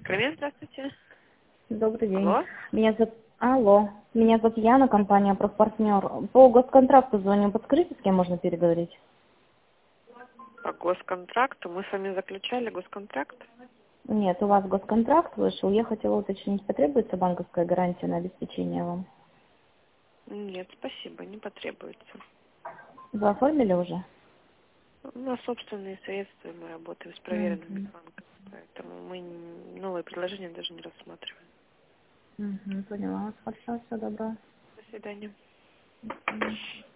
Кремень, здравствуйте. Добрый день. Алло. Алло. Меня зовут Яна, компания «Профпартнер». По госконтракту звоню. Подскажите, с кем можно переговорить? По госконтракту. Мы с вами заключали госконтракт? Нет, у вас госконтракт вышел. Я хотела уточнить, потребуется банковская гарантия на обеспечение вам? Нет, спасибо, не потребуется. Вы оформили уже? У нас собственные средства, и мы работаем с проверенными Угу. банками, поэтому мы новые предложения даже не рассматриваем. Поняла вас. Хорошо, всего доброго. До свидания. До свидания.